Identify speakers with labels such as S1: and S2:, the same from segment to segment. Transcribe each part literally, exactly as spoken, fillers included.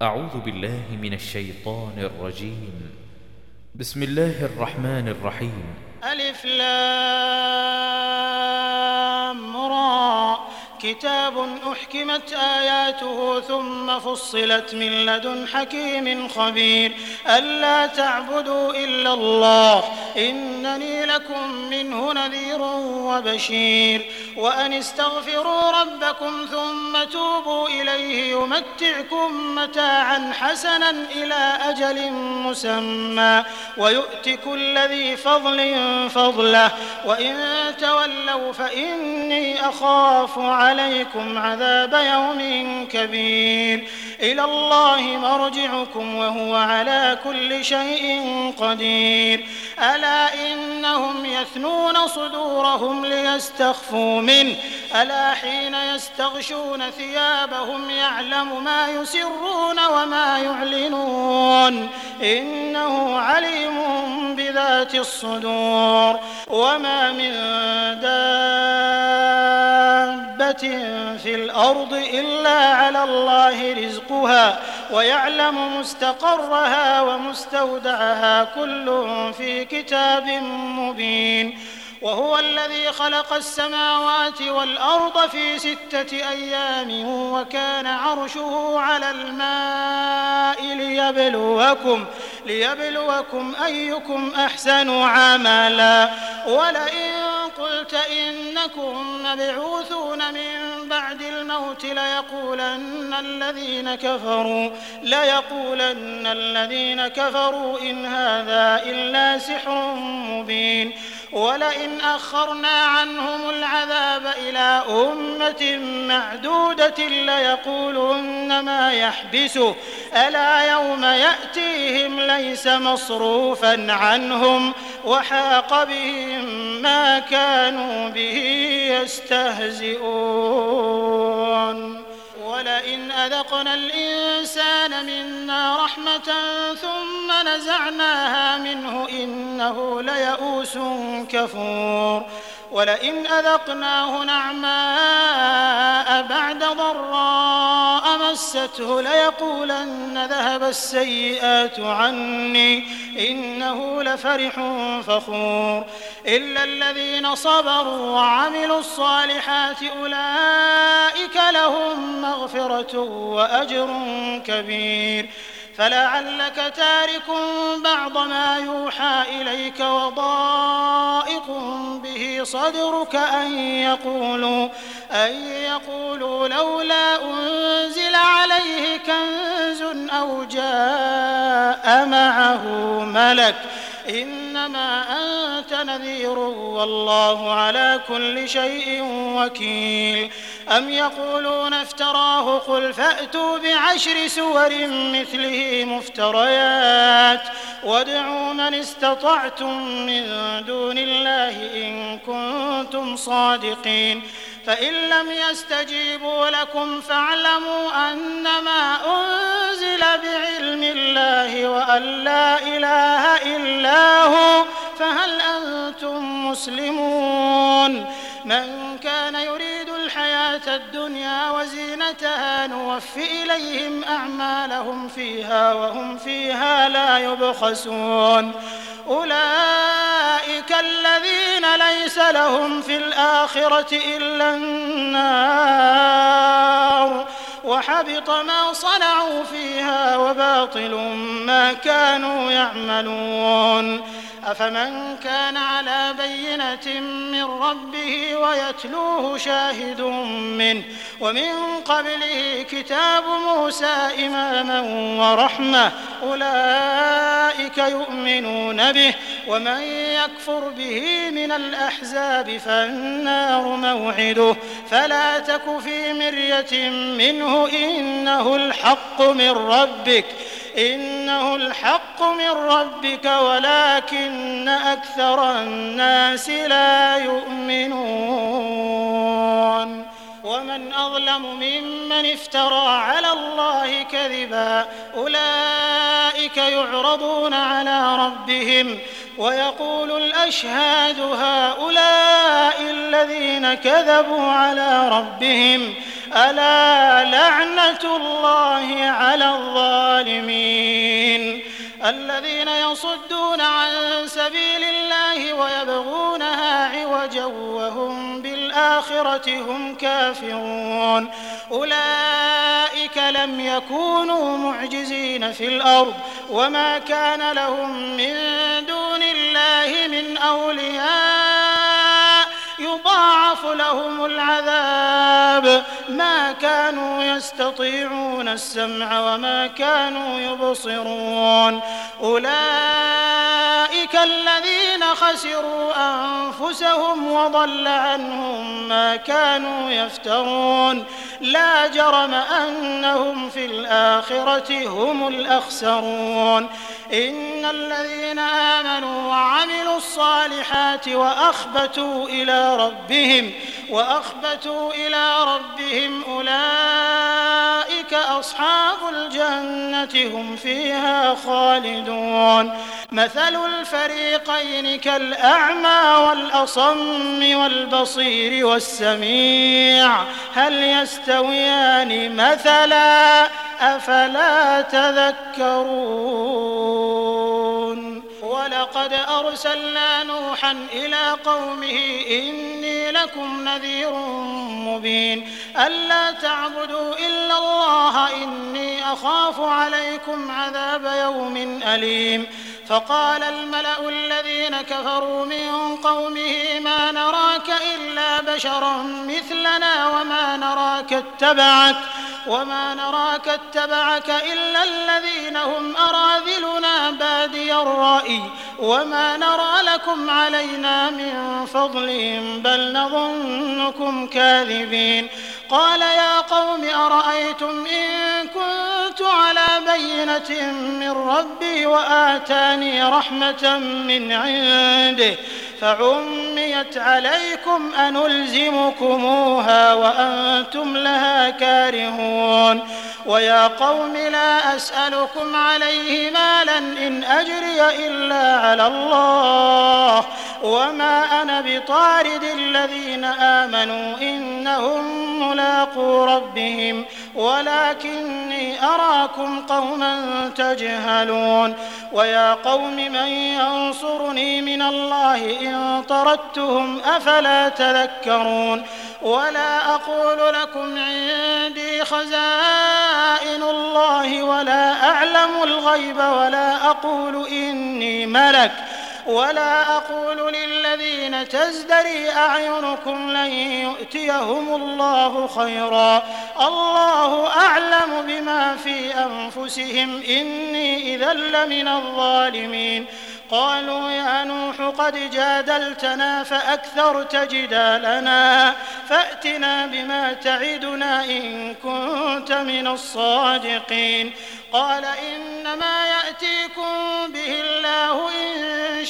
S1: أعوذ بالله من الشيطان الرجيم. بسم الله الرحمن الرحيم.
S2: ألف لام را كتاب أحكمت آياته ثم فصلت من لدن حكيم خبير ألا تعبدوا إلا الله إنني لكم منه نذير وبشير وأن استغفروا ربكم ثم توبوا إليه يمتعكم متاعا حسنا إلى أجل مسمى ويؤت كل ذي فضل فضله وإن تولوا فإني أخاف عليكم عذاب يوم كبير إلى الله مرجعكم وهو على كل شيء قدير ألا إنهم يثنون صدورهم ليستخفوا منه ألا حين يستغشون ثيابهم يعلم ما يسرون وما يعلنون إنه عليم بذات الصدور وما من دابة في الأرض إلا على الله رزقها ويعلم مستقرها ومستودعها كل في كتاب مبين وهو الذي خلق السماوات والأرض في ستة أيام وكان عرشه على الماء ليبلوكم, ليبلوكم أيكم أحسن عملا ولئن قلت إنكم مبعوثون من بعد الموت ليقولن الذين كفروا ليقولن الذين كفروا إن هذا إلا سحر مبين ولئن أخرنا عنهم العذاب إلى أمة معدودة ليقولن ما يحبسه ألا يوم يأتيهم ليس مصروفا عنهم وحاق بهم ما كانوا به يستهزئون ولئن أذقنا الإنسان منا رحمة ثم نزعناها منه إنه ليئوس كفور ولئن أذقناه نعماء بعد ضراء مسته ليقولن ذهب السيئات عني إنه لفرح فخور إلا الذين صبروا وعملوا الصالحات أولئك لهم مغفرة وأجر كبير فلعلك تارك بعض ما يوحى إليك وضائق به صدرك أن يقولوا, أن يقولوا لولا أنزل عليه كنز أو جاء معه ملك إنما أنت نذير والله على كل شيء وكيل أم يقولون افتراه قل فأتوا بعشر سور مثله مفتريات وادعوا من استطعتم من دون الله إن كنتم صادقين فإن لم يستجيبوا لكم فاعلموا أنما أنزل بعلم الله وأن لا إله إلا هو فهل أنتم مسلمون من كان يريد الحياة الدنيا وزينتها نوفي إليهم أعمالهم فيها وهم فيها لا يبخسون أولئك الذين ليس لهم في الآخرة إلا النار وحبط ما صنعوا فيها وباطل ما كانوا يعملون أفمن كان على بينة من ربه ويتلوه شاهد منه ومن قبله كتاب موسى إماما ورحمة أولئك يؤمنون به ومن يكفر به من الأحزاب فالنار موعده فلا تك في مرية منه إنه الحق من ربك إنه الحق من ربك ولكن أكثر الناس لا يؤمنون ومن أظلم ممن افترى على الله كذبا أولئك يعرضون على ربهم ويقول الأشهاد هؤلاء الذين كذبوا على ربهم ألا لعنة الله على الظالمين. الذين يصدون عن سبيل الله ويبغونها عوجا وهم بالآخرة هم كافرون أولئك لم يكونوا معجزين في الأرض وما كان لهم من دون الله من أولياء يضاعف لهم العذاب ما كانوا يستطيعون السمع وما كانوا يبصرون أولئك الذين خسروا أنفسهم وضل عنهم ما كانوا يفترون لا جرم أنهم في الآخرة هم الأخسرون. إن الذين آمنوا وعملوا الصالحات وأخبتوا إلى ربهم وأخبتوا إلى ربهم أولئك أصحاب الجنة هم فيها خالدون. مثل الفريقين كالأعمى والأصم والبصير والسميع هل يستويان مثلا أفلا تذكرون. ولقد أرسلنا نوحا إلى قومه إني لكم نذير مبين ألا تعبدوا إلا الله إني أخاف عليكم عذاب يوم أليم. فقال الملأ الذين كفروا من قومه ما نراك إلا بشرا مثلنا وما نراك اتبعك وما نراك اتبعك إلا الذين هم أراذلنا بادي الرأي وما نرى لكم علينا من فضل بل نظنكم كاذبين. قال يا قوم أرأيتم إن كنت على بينة من ربي وآتاني رحمة من عنده فعميت عليكم أنلزمكموها وأنتم لها كارهون. ويا قوم لا أسألكم عليه مالا إن أجري إلا على الله وما أنا بطارد الذين آمنوا إنهم ملاقو ربهم ولكني أراكم قوما تجهلون. ويا قوم من ينصرني من الله إن طردتهم أفلا تذكرون. ولا أقول لكم عندي خزائن الله ولا أعلم الغيب ولا أقول إني ملك ولا أقول للذين تزدري أعينكم لن يؤتيهم الله خيرا الله أعلم بما في أنفسهم إني إذا لمن الظالمين. قالوا يا نوح قد جادلتنا فأكثرت جدالنا فأتنا بما تعدنا إن كنت من الصادقين. قال إنما يأتيكم به الله إن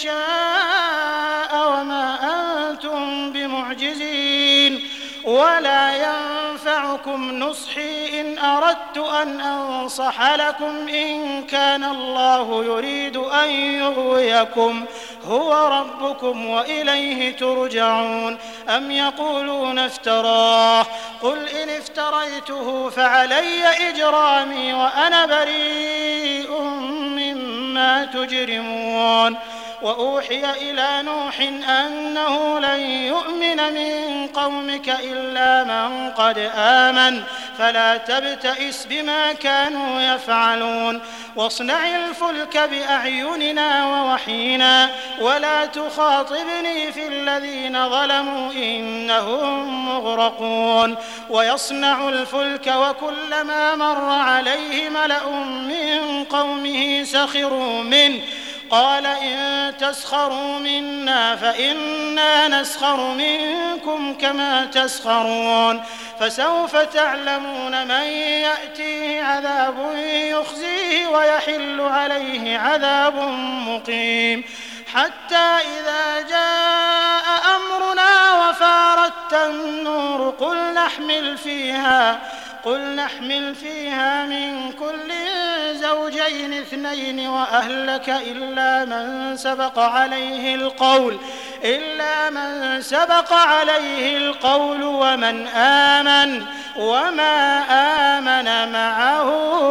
S2: شاء وما أنتم بمعجزين ولا ينفعكم نصحي إن أردت أن أنصح لكم إن كان الله يريد أن يغويكم هو ربكم وإليه ترجعون. أم يقولون افتراه قل إن افتريته فعلي إجرامي وأنا بريء مما تجرمون. وأوحي إلى نوح أنه لن يؤمن من قومك إلا من قد آمن فلا تبتئس بما كانوا يفعلون. واصنع الفلك بأعيننا ووحينا ولا تخاطبني في الذين ظلموا إنهم مغرقون. ويصنع الفلك وكلما مر عليه ملأ من قومه سخروا منه قال إن تسخروا منا فإنا نسخر منكم كما تسخرون. فسوف تعلمون من يأتيه عذاب يخزيه ويحل عليه عذاب مقيم. حتى إذا جاء أمرنا وفارت النور قل نحمل فيها قل نحمل فيها من كل زوجين اثنين وأهلك إلا من سبق عليه القول إلا من سبق عليه القول ومن آمن وما آمن معه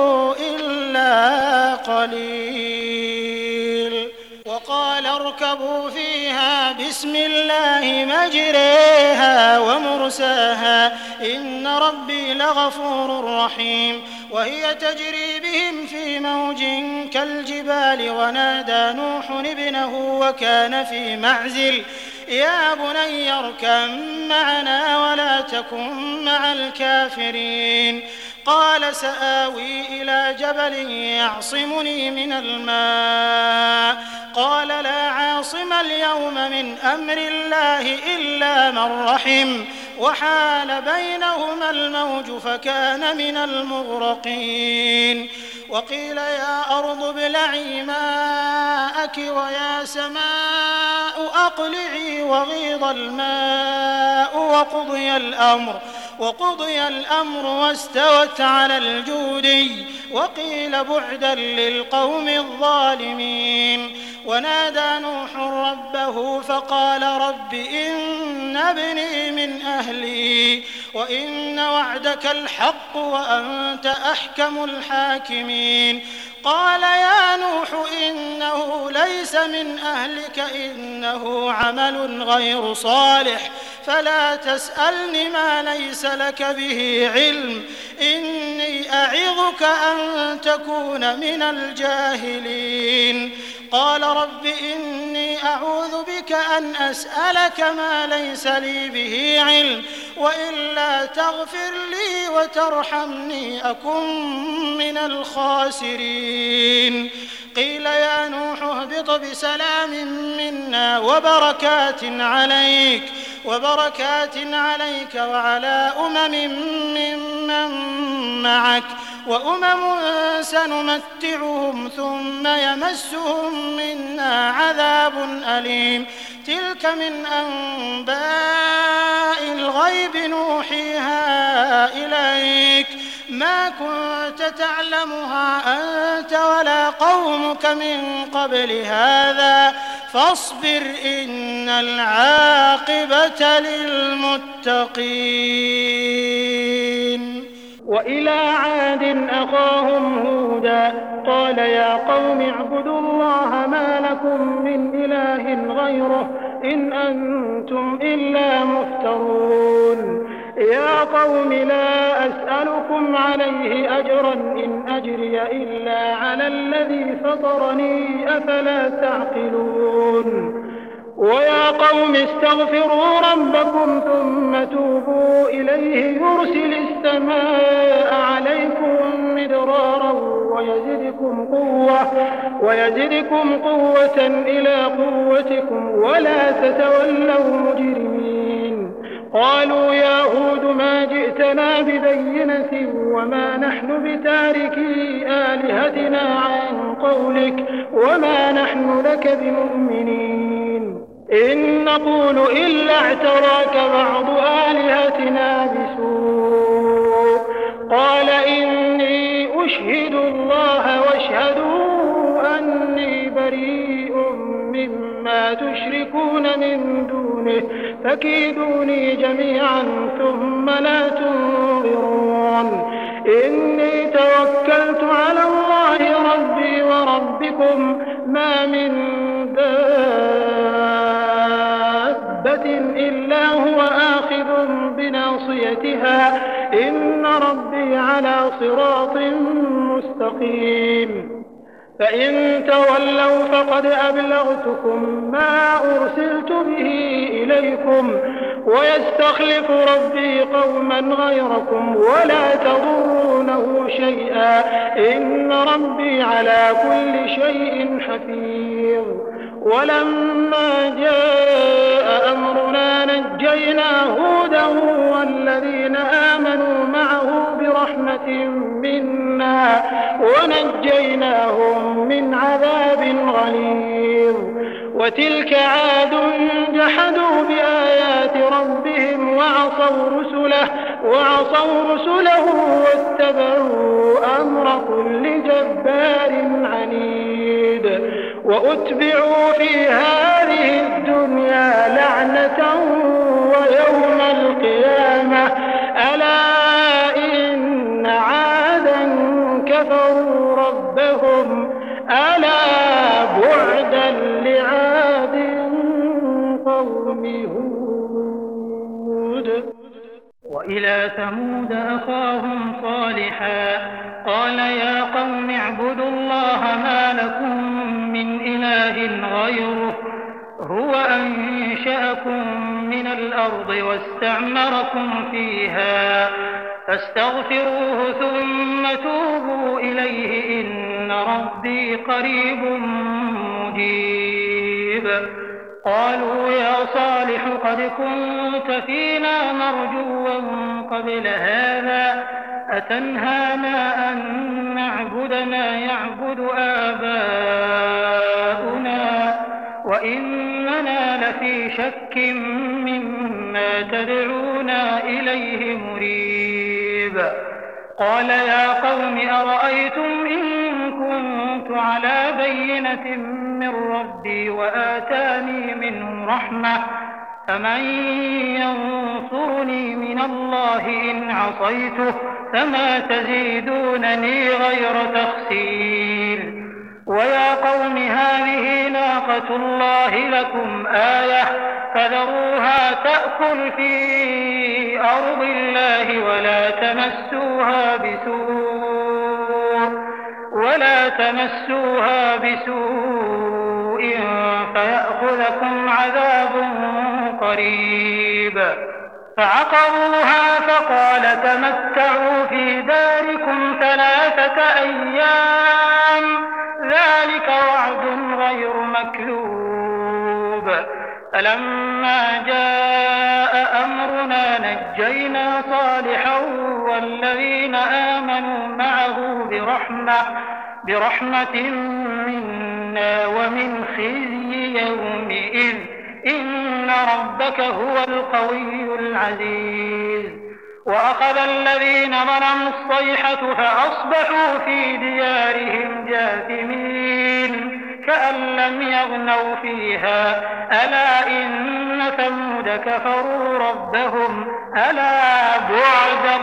S2: إلا قليل. وقال اركبوا فيها بسم الله مجريها ومرساها إن ربي لغفور رحيم. وهي تجري بهم في موج كالجبال ونادى نوح ابنه وكان في معزل يا بني اركب معنا ولا تكن مع الكافرين. قال سآوي إلى جبل يعصمني من الماء قال لا عاصم اليوم من أمر الله إلا من رحم وحال بينهما الموج فكان من المغرقين. وقيل يا أرض ابلعي ماءك ويا سماء أقلعي وغيض الماء وقضي الأمر وقضي الأمر واستوت على الجودي وقيل بعدا للقوم الظالمين. ونادى نوح ربه فقال رب إن ابني من أهلي وإن وعدك الحق وأنت أحكم الحاكمين. قال يا نوح إنه ليس من أهلك إنه عمل غير صالح فلا تسألني ما ليس لك به علم إني أعظك أن تكون من الجاهلين. قال رب إني أعوذ بك أن أسألك ما ليس لي به علم وإلا تغفر لي وترحمني أكن من الخاسرين. قيل يا نوح اهبط بسلام منا وبركات عليك وبركات عليك وعلى أمم ممن معك وأمم سنمتعهم ثم يمسهم منا عذاب أليم. تلك من أنباء الغيب نوحيها إليك ما كنت تعلمها أنت ولا قومك من قبل هذا فاصبر إن العاقبة للمتقين. وإلى عاد أخاهم هودا قال يا قوم اعبدوا الله ما لكم من إله غيره إن أنتم إلا مفترون. يا قوم لا أسألكم عليه أجرا إن أجري إلا على الذي فطرني أفلا تعقلون. ويا قوم استغفروا ربكم ثم توبوا إليه يرسل السماء عليكم مدرارا ويزدكم قوة ويزدكم قوة إلى قوتكم ولا تتولوا مجرمين. قالوا يا هود ما جئتنا ببينة وما نحن بتاركي آلهتنا عن قولك وما نحن لك بمؤمنين إن نقول إلا اعتراك بعض آلهتنا بسوء. قال إني أشهد الله واشهدوا أني بريء مما تشركون من دونه فكيدوني جميعا ثم لا تنظرون. إني توكلت على الله ربي وربكم ما من دابة إلا هو آخذ بناصيتها إن ربي على صراط مستقيم. فإن تولوا فقد أبلغتكم ما أرسلت به إليكم ويستخلف ربي قوما غيركم ولا تضرونه شيئا إن ربي على كل شيء حفيظ. ولما جاء أمرنا نجينا هودا والذين آمنوا معه برحمة منا ونجيناهم من عذاب غليظ. وتلك عاد جحدوا بآيات ربهم وعصوا رسله وعصوا رسله واتبعوا أمر كل جبار عنيد. وأتبعوا في هذه الدنيا لعنة ويوم القيامة ألا ألا بعدا لعاد قوم هود. وإلى ثمود أخاهم صالحا قال يا قوم اعبدوا الله ما لكم من إله غيره هو أنشأكم من الأرض واستعمركم فيها فاستغفروه ثم توبوا إليه إن ربي قريب مجيب. قالوا يا صالح قد كنت فينا مرجوا قبل هذا أتنهانا أن نعبد ما يعبد آباؤنا وإننا لفي شك مما تدعونا إليه مريب. قال يا قوم أرأيتم إن كنت على بينة من ربي وآتاني منه رحمة فمن ينصرني من الله إن عصيته فما تزيدونني غير تخسير. ويا قوم هذه ناقة الله لكم آية فذروها تأكل في أرض الله ولا تمسوها بسوء ولا تمسوها بسوء فيأخذكم عذاب قريب. فعقروها فقال تمتعوا في داركم ثلاثة أيام ذلك وعد غير مكذوب. فلما جاء أمرنا نجينا صالحا والذين آمنوا معه برحمة, برحمة منا ومن خزي يومئذ إن ربك هو القوي العزيز. وأخذ الذين ظلموا الصيحة فأصبحوا في ديارهم جاثمين كأن لم يغنوا فيها ألا إن ثمود كفروا ربهم ألا بعدا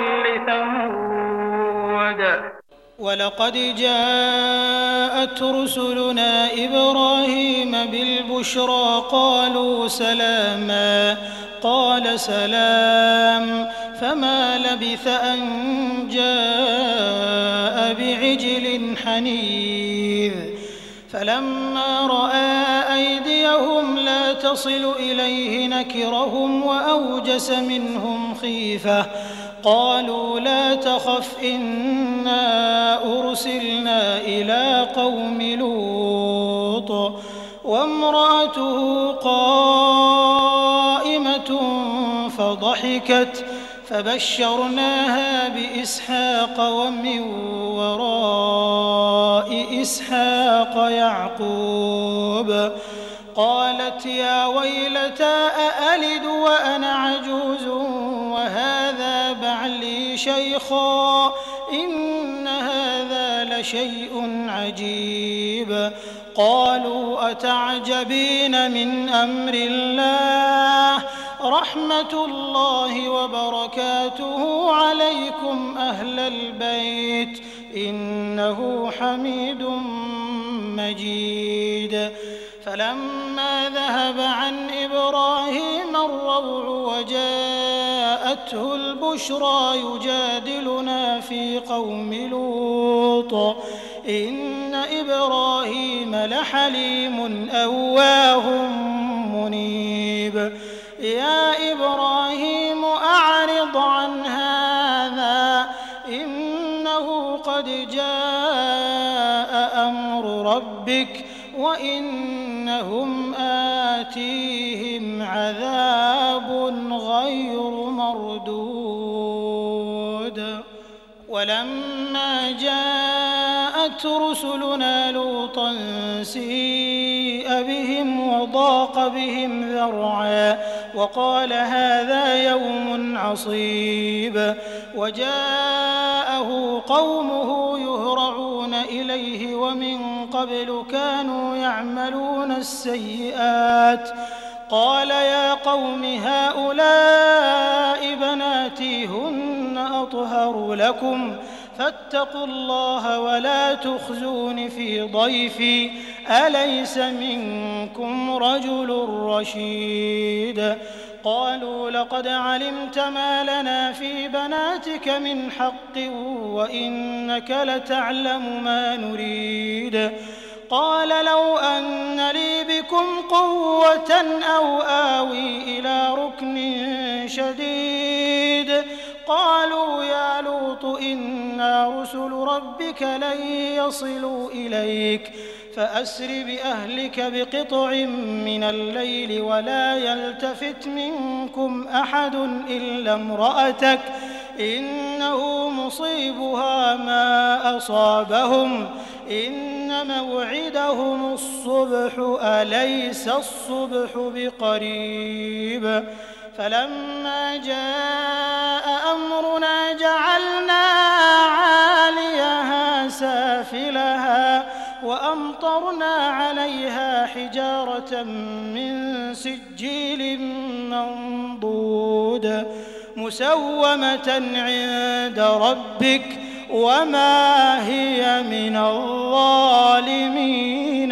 S2: لثمود.
S3: ولقد جاءت رسلنا إبراهيم بالبشرى قالوا سلاما قال سلام فما لبث أن جاء بعجل حنيذ. فلما رأى أيديهم لا تصل إليه نكرهم وأوجس منهم خيفة قالوا لا تخف إنا أرسلنا إلى قوم لوط وامرأته قائمة فضحكت فبشرناها بإسحاق ومن وراء إسحاق يعقوب. قالت يا ويلتى أألد وأنا عجوز وهذا بعلي شيخا إن هذا لشيء عجيب. قالوا أتعجبين من أمر الله رحمة الله وبركاته عليكم أهل البيت إنه حميد مجيد. فلما ذهب عن إبراهيم الروع وجاءته البشرى يجادلنا في قوم لوط إن إبراهيم لحليم أواه منيب. يا إبراهيم أعرض عن هذا إنه قد جاء أمر ربك وإنهم آتيهم عذاب غير مردود. ولما جاءت رسلنا لوطا سيء بهم وضاق بهم ذرعا وقال هذا يوم عصيب. وجاءه قومه يهرعون إليه ومن قبل كانوا يعملون السيئات قال يا قوم هؤلاء بناتي هن أطهر لكم فاتقوا الله ولا تخزون في ضيفي أليس منكم رجل رشيد قالوا لقد علمت ما لنا في بناتك من حق وإنك لتعلم ما نريد قال لو أن لي بكم قوة أو آوي إلى ركن شديد قالوا يا لوط إنا رسل ربك لن يصلوا إليك فأسر بأهلك بقطع من الليل ولا يلتفت منكم أحد إلا امرأتك إنه مصيبها ما أصابهم إن موعدهم الصبح أليس الصبح بقريب فلما جاء أمرنا جعلنا عاليها سافلها وأمطرنا عليها حجارة من سجيل منضود مسومة عند ربك وما هي من الظالمين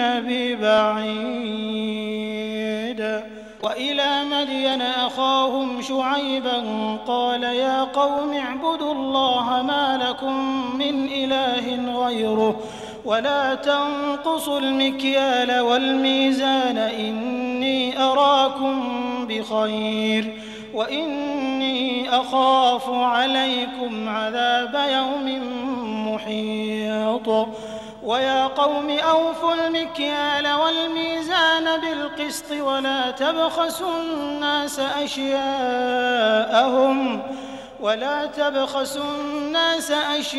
S3: ببعيد وإلى مدين أخاهم شعيبا قال يا قوم اعبدوا الله ما لكم من إله غيره ولا تنقصوا المكيال والميزان إني أراكم بخير وإني أخاف عليكم عذاب يوم محيط ويا قوم أوفوا المكيال والميزان بالقسط ولا تبخسوا الناس أشياءهم ولا تبخسوا الناس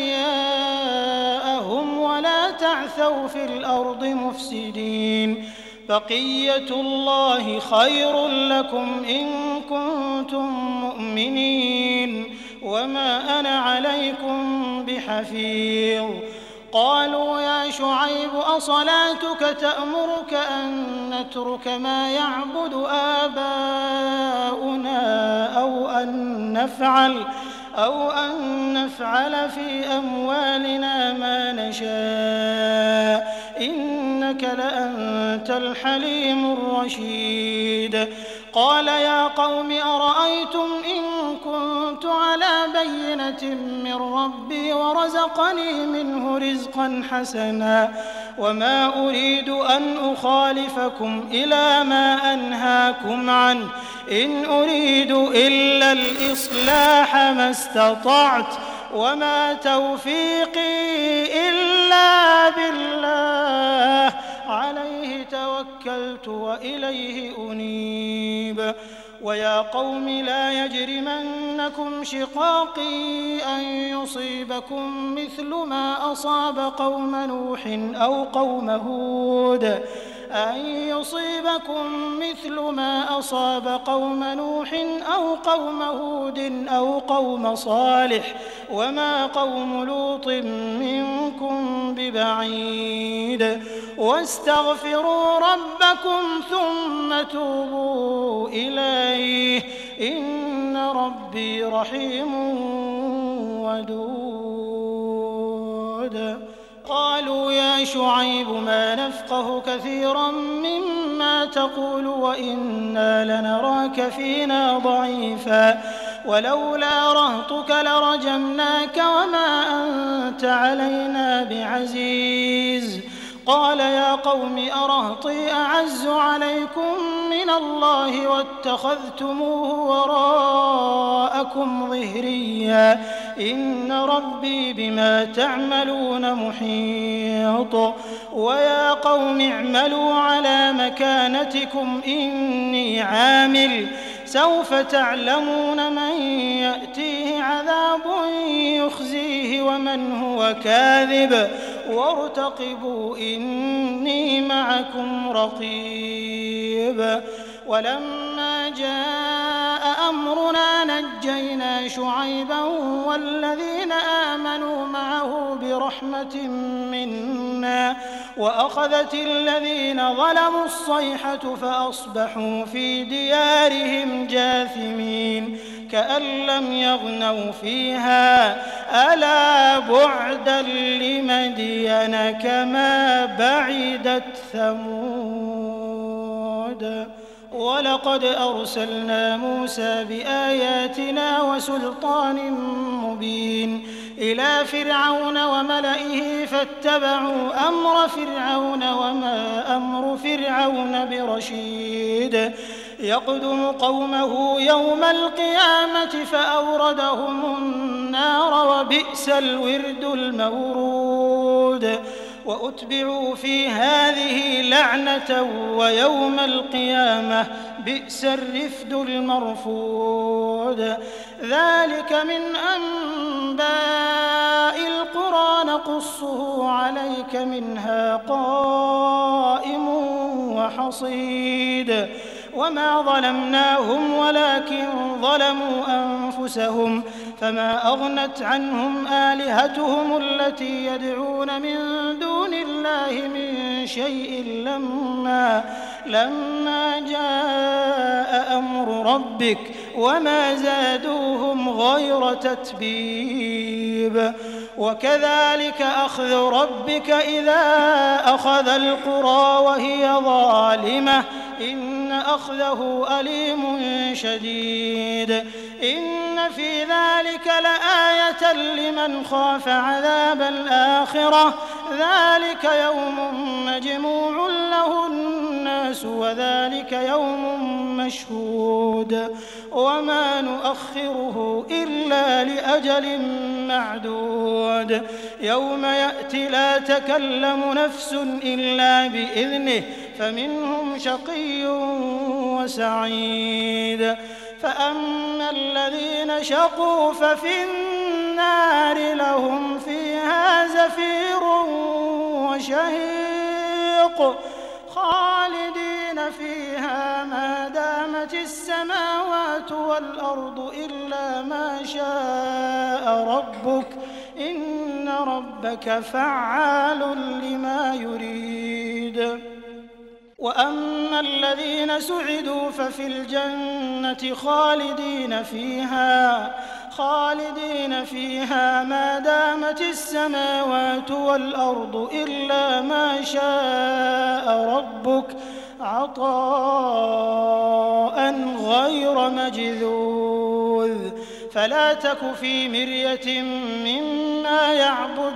S3: أشياءهم ولا تعثوا في الأرض مفسدين بقية الله خير لكم إن كنتم مؤمنين وما أنا عليكم بحفيظ قالوا يا شعيب أصلاتك تأمرك أن نترك ما يعبد آباؤنا أو أن نفعل أو أن نفعل في أموالنا ما نشاء إنك لأنت الحليم الرشيد قال يا قوم أرأيتم إن كنت على بينة من ربي ورزقني منه رزقا حسنا وما أريد أن أخالفكم إلى ما أنهاكم عنه إن أريد إلا الإصلاح ما استطعت وما توفيقي إلا بالله عليه توكلت وإليه أنيب ويا قوم لا يجرمنكم شقاقي أن يصيبكم مثل ما أصاب قوم نوح أو قوم هود أن يصيبكم مثل ما أصاب قوم نوح أو قوم هود أو قوم صالح وما قوم لوط منكم ببعيد واستغفروا ربكم ثم توبوا إليه إن ربي رحيم ودود قالوا يا شعيب ما نفقه كثيرا مما تقول وإنا لنراك فينا ضعيفا ولولا رهطك لرجمناك وما أنت علينا بعزيز قال يا قوم أرهطي أعز عليكم من الله واتخذتموه وراءكم ظهريا إن ربي بما تعملون محيط ويا قوم اعملوا على مكانتكم إني عامل سوف تعلمون من يأتيه عذاب يخزيه ومن هو كاذب وارتقبوا إني معكم رقيب ولما جاء أمرنا نجينا شعيبا والذين آمنوا معه برحمة منا وأخذت الذين ظلموا الصيحة فأصبحوا في ديارهم جاثمين كأن لم يغنوا فيها ألا بعدا لمدين كما بعدت ثمود ولقد أرسلنا موسى بآياتنا وسلطان مبين إلى فرعون وملئه فاتبعوا أمر فرعون وما أمر فرعون برشيد يقدم قومه يوم القيامة فأوردهم النار وبئس الورد المورود وأتبعوا في هذه لعنة ويوم القيامة بئس الرفد المرفود ذلك من أنباء القرى نقصه عليك منها قائم وحصيد وما ظلمناهم ولكن ظلموا أنفسهم فما أغنت عنهم آلهتهم التي يدعون من دون الله من شيء لما, لما جاء أمر ربك وما زادوهم غير تتبيب وكذلك أخذ ربك إذا أخذ القرى وهي ظالمة إن أخذه أليم شديد إن في ذلك لآية لمن خاف عذاب الآخرة ذلك يوم مجموع له الناس وذلك يوم مشهود وما نؤخره إلا لأجل معدود يوم يأتي لا تكلم نفس إلا بإذنه فمنهم شقي وسعيد فأما الذين شقوا ففي النار لهم فيها زفير وشهيق خالدين فيها ما دامت السماوات والأرض إلا ما شاء ربك إن ربك فعال لما يريد وأما الذين سعدوا ففي الجنة خالدين فيها خالدين فيها ما دامت السماوات والأرض إلا ما شاء ربك عطاء غير مجذوذ فلا تك في مرية مما يعبد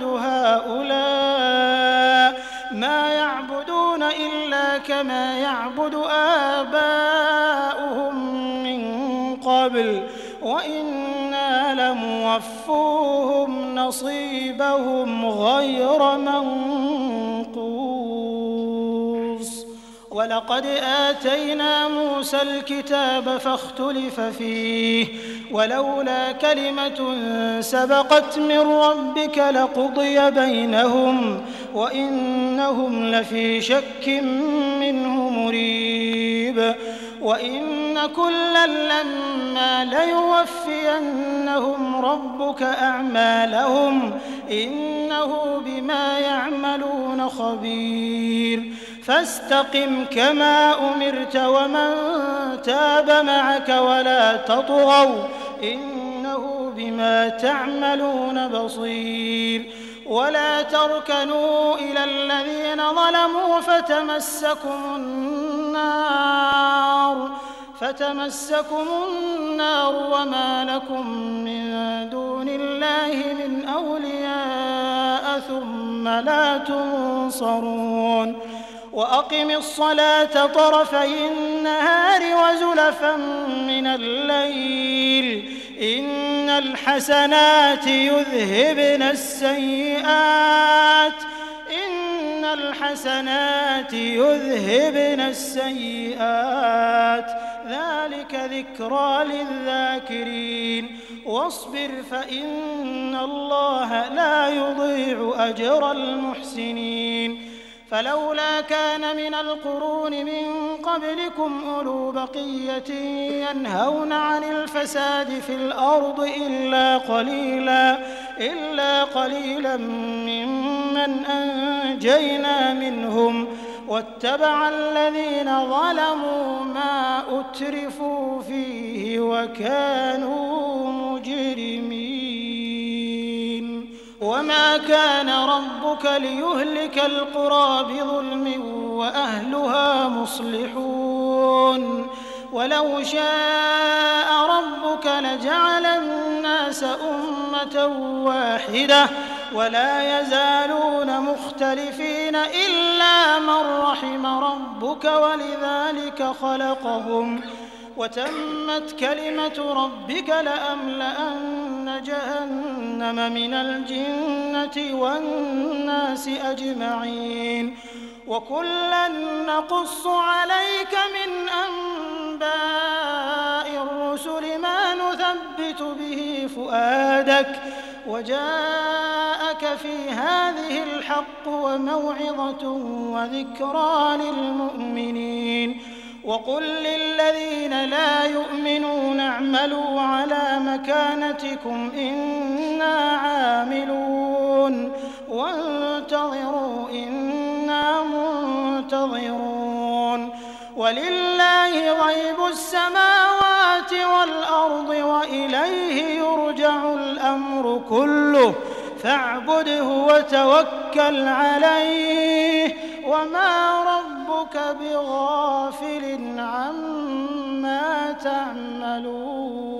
S3: هؤلاء ما يعبدون إلا كما يعبد آباؤهم من قبل وإنا لموفوهم نصيبهم غير منقوص ولقد آتينا موسى الكتاب فاختلف فيه ولولا كلمة سبقت من ربك لقضي بينهم وإنهم لفي شك منه مريب وإن كلا لما ليوفينهم ربك أعمالهم إنه بما يعملون خبير فاستقم كما أمرت ومن تاب معك ولا تطغوا إنه بما تعملون بصير ولا تركنوا إلى الذين ظلموا فتمسكم النار فتمسكم النار وما لكم من دون الله من أولياء ثم لا تنصرون وأقم الصلاة طرفي النهار وزلفا من الليل إن الحسنات يذهبن السيئات إن الحسنات يذهبن السيئات ذلك ذكرى للذاكرين واصبر فإن الله لا يضيع أجر المحسنين فلولا كان من القرون من قبلكم أولو بقية ينهون عن الفساد في الأرض إلا قليلا إلا قليلا ممن أنجينا منهم واتبع الذين ظلموا ما أترفوا فيه وكانوا مجرمين وما كان ربك ليهلك القرى بظلم وأهلها مصلحون ولو شاء ربك لجعل الناس أمة واحدة ولا يزالون مختلفين إلا من رحم ربك ولذلك خلقهم وتمت كلمة ربك لأملأن جهنم من الجنة والناس أجمعين وكلا نقص عليك من أنباء الرسل ما نثبت به فؤادك وجاءك في هذه الحق وموعظة وذكرى للمؤمنين وقل للذين لا يؤمنون اعملوا على مكانتكم إنا عاملون وانتظروا إنا منتظرون ولله غيب السماوات والأرض وإليه يرجع الأمر كله فاعبده وتوكل عليه وما ربك بغافل عما تعملون